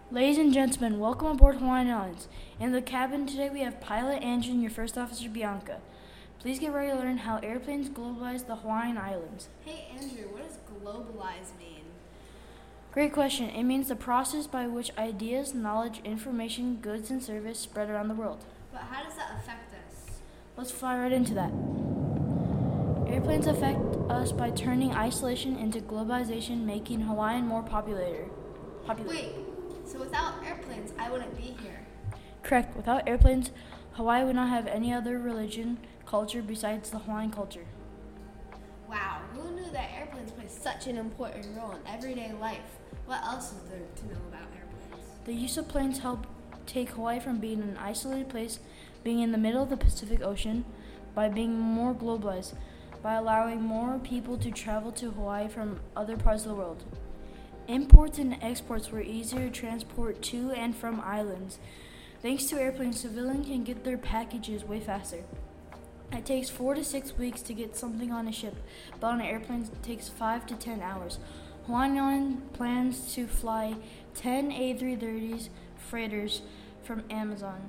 Ladies and gentlemen, welcome aboard Hawaiian Airlines. In the cabin today we have pilot Andrew and your first officer Bianca. Please get ready to learn how airplanes globalize the Hawaiian Islands. Hey Andrew, what does globalize mean? Great question. It means the process by which ideas, knowledge, information, goods, and service spread around the world. But how does that affect us? Let's fly right into that. Airplanes affect us by turning isolation into globalization, making Hawaii more popular. Wait, so without airplanes, I wouldn't be here. Correct. Without airplanes, Hawaii would not have any other religion, culture besides the Hawaiian culture. Wow, who knew that airplanes play such an important role in everyday life? What else is there to know about airplanes? The use of planes helped take Hawaii from being an isolated place, being in the middle of the Pacific Ocean, by being more globalized, by allowing more people to travel to Hawaii from other parts of the world. Imports and exports were easier to transport to and from islands. Thanks to airplanes, civilians can get their packages way faster. It takes 4 to 6 weeks to get something on a ship, but on an airplane it takes 5 to 10 hours. Hawaiian Airlines plans to fly 10 A330s freighters from Amazon.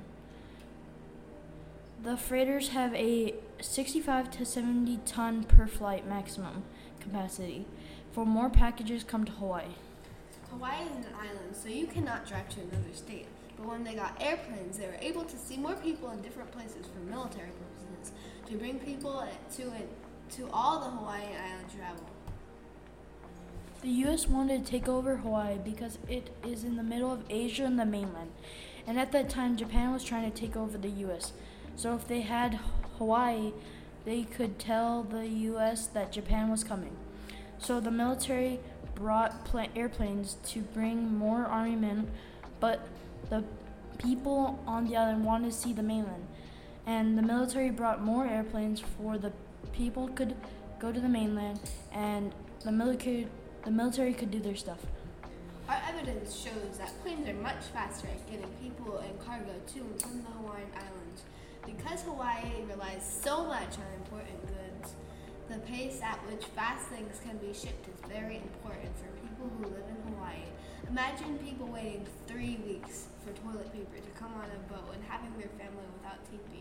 The freighters have a 65 to 70 ton per flight maximum capacity. For more packages come to Hawaii. Hawaii is an island, so you cannot drive to another state. But when they got airplanes, they were able to see more people in different places for military purposes, to bring people to all the Hawaiian island travel. The U.S. wanted to take over Hawaii because it is in the middle of Asia and the mainland. And at that time, Japan was trying to take over the U.S. So if they had Hawaii, they could tell the U.S. that Japan was coming. So the military brought airplanes to bring more army men, but the people on the island wanted to see the mainland. And the military brought more airplanes for the people could go to the mainland and the military could do their stuff. Our evidence shows that planes are much faster at getting people and cargo to and from the Hawaiian Islands. Because Hawaii relies so much on important goods, the pace at which fast things can be shipped is very important for people who live in Hawaii. Imagine people waiting 3 weeks for toilet paper to come on a boat and having their family without teepee.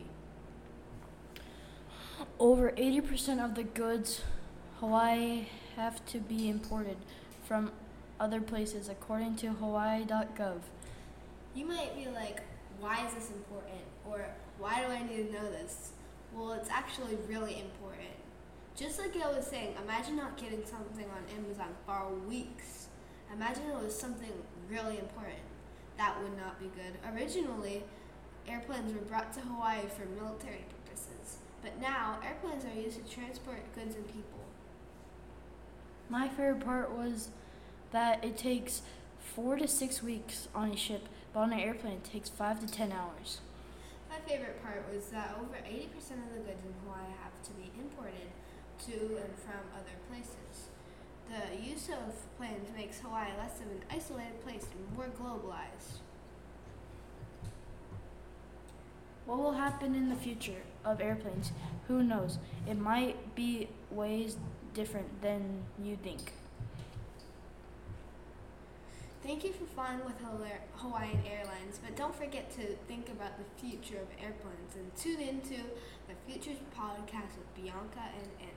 Over 80% of the goods Hawaii have to be imported from other places, according to Hawaii.gov. You might be like, why is this important? Or why do I need to know this? Well, it's actually really important. Just like I was saying, imagine not getting something on Amazon for weeks. Imagine it was something really important. That would not be good. Originally, airplanes were brought to Hawaii for military purposes, but now airplanes are used to transport goods and people. My favorite part was that it takes 4 to 6 weeks on a ship, but on an airplane it takes 5 to 10 hours. My favorite part was that over 80% of the goods in Hawaii have to be imported to and from other places. The use of planes makes Hawaii less of an isolated place and more globalized. What will happen in the future of airplanes? Who knows? It might be ways different than you think. Thank you for flying with Hawaiian Airlines, but don't forget to think about the future of airplanes and tune into the Futures podcast with Bianca and Anna.